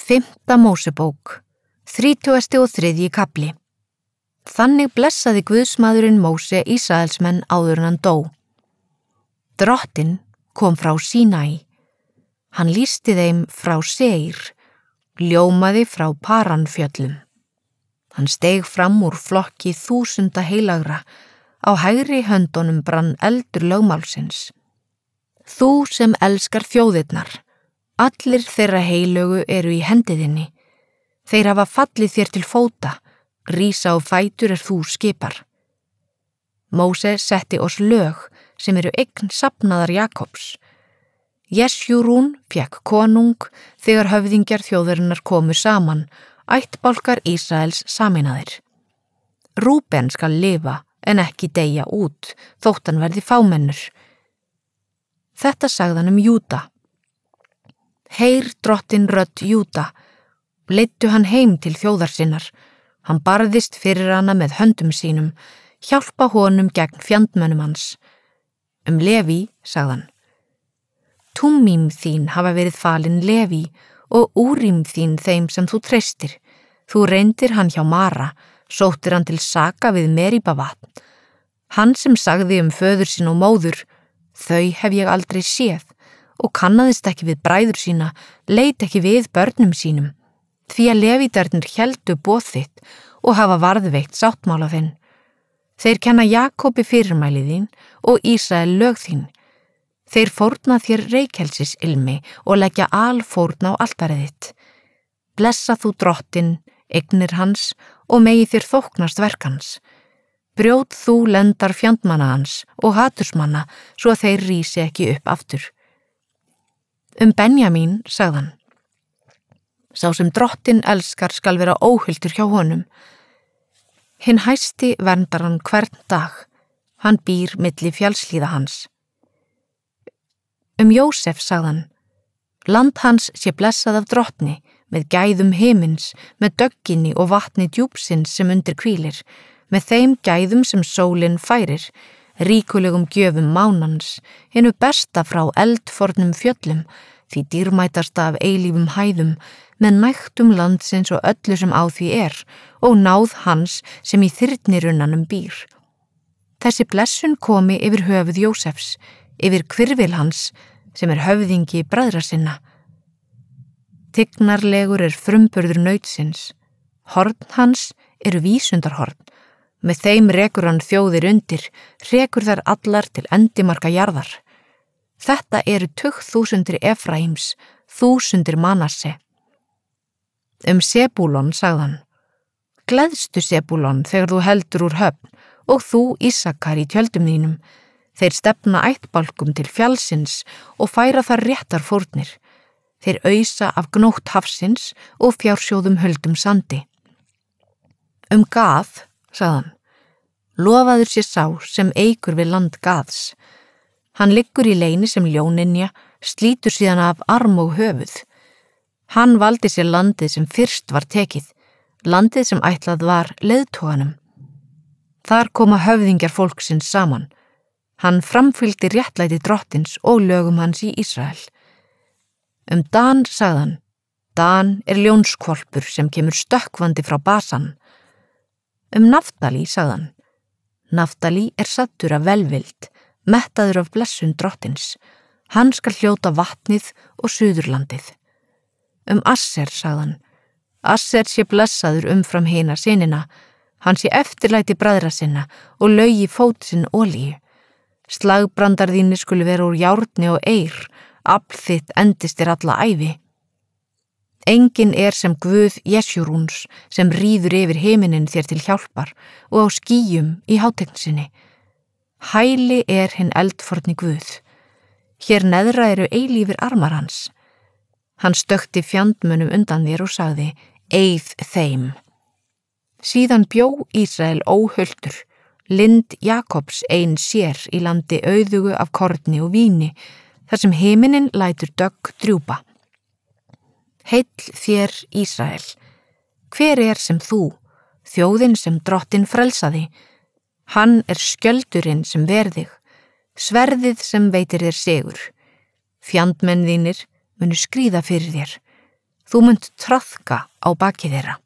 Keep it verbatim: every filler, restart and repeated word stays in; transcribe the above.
Fimmta Mósebók, þrítugasti og þriðji kafli. Þannig blessaði Guðsmaðurinn Móse Ísraelsmenn áður en hann dó. Drottinn kom frá Sínai. Hann lýsti þeim frá Seir, ljómaði frá Paranfjöllum. Hann steig fram úr flokki þúsunda heilagra, á hægri höndunum brann eldur lögmálsins. Þú sem elskar þjóðirnar, allir þeirra heilögu eru í hendiðinni. Þeir hafa fallið þér til fóta, rísa á fætur er þú skipar. Móse setti oss lög sem eru eign safnaðar Jakobs. Jesjúrún fékk konung þegar höfðingjar þjóðarinnar komu saman, ættbálkar Ísraels sameinaðir. Rúben skal lifa en ekki deyja út, þótt hann verði fámennur. Þetta sagði hann um Júda. Heyr drottinn rödd Júda, leiddu hann heim til þjóðar sinnar. Hann barðist fyrir hana með höndum sínum, hjálpa honum gegn fjandmönnum hans. Um Leví sagði hann. Túmmím þín hafa verið falin Leví og úrím þín þeim sem þú treystir. Þú reyndir hann hjá Mara, sóttir hann til saka við Meribavatn. Hann sem sagði um föður sín og móður, þau hef ég aldrei séð, og kannaðist ekki við bræður sína, leit ekki við börnum sínum, því að levítarnir héldu boð þitt og hafa varðveitt sáttmála þinn. Þeir kenna Jakobi fyrirmæli þín og Ísrael lög þín. Þeir fórna þér reykelsis ilmi og leggja alfórn á altarið þitt. Blessa þú drottinn, eignir hans og megi þér þóknast verk hans. Brjót þú lendar fjandmanna hans og hatursmanna svo að þeir rísi ekki upp aftur. Um Benjamín sagði hann. Sá sem drottinn elskar skal vera óhultur hjá honum. Hinn hæsti verndar hann hvern dag, hann býr milli fjallslíða hans. Um Jósef sagði hann. Land hans sé blessað af drottni, með gæðum himins, með dögginni og vatni djúpsins sem undir hvílir, með þeim gæðum sem sólin færir, ríkulegum gjöfum mánans, hinnu besta frá eldfornum fjöllum, því dýrmætasta af eilífum hæðum, með nægtum landsins og öllu sem á því er, og náð hans sem í þyrnirunnanum býr. Þessi blessun komi yfir höfuð Jósefs, yfir hvirfil hans, sem er höfðingi bræðra sinna. Tignarlegur er frumburður nautsins, horn hans eru vísundarhorn, með þeim rekur hann þjóðir undir, rekur þær allar til endimarka jarðar. Þetta eru tugþúsundir Efraims, þúsundir Manasse. Um Sebúlon sagði hann. Gleðstu Sebúlon þegar þú heldur úr höfn og þú Ísakar í tjöldum þínum. Þeir stefna ættbálkum til fjallsins og færa þar réttar fórnir. Þeir ausa af gnótt hafsins og fjársjóðum höldum sandi. Um Gað, sagði hann. Lofaður sé sá sem eigur við land Gaðs. Hann liggur í leini sem ljóninja, slítur síðan af arm og höfuð. Hann valdi sér landið sem fyrst var tekið, landið sem ætlað var leiðtoganum. Þar koma höfðingjar fólksins saman. Hann framfylgdi réttlæti drottins og lögum hans í Ísrael. Um Dan sagði hann. Dan er ljónskvolpur sem kemur stökkvandi frá Basan. Um Naftali sagði hann. Naftali er saddur af velvild, mettaður af blessun drottins. Hann skal hljóta vatnið og suðurlandið. Um Asser sagði hann. Asser sé blessaður umfram hina sinina. Hann sé eftirlæti bræðra sinna og laugi fót sinn olíu. Slagbrandar þínir skulu vera úr járni og eir, afl þitt endist er alla ævi. Engin er sem Guð Jesjúrúns sem ríður yfir himinin þér til hjálpar og á skýjum í hátegn sinni. Hæli er hinn eldforni Guð. Hér neðra eru eilífir armar hans. Hann stökkti fjandmönnum undan þér og sagði, eið þeim. Síðan bjó Ísrael óhultur, lind Jakobs ein sér í landi auðugu af korni og víni, þar sem himinin lætur dögg drjúpa. Heill þér Ísrael, hver er sem þú, þjóðin sem drottinn frelsaði? Hann er skjöldurinn sem verðig, sverðið sem veitir þér sigur. Fjandmenn þínir munu skríða fyrir þér. Þú munt traðka á baki þeirra.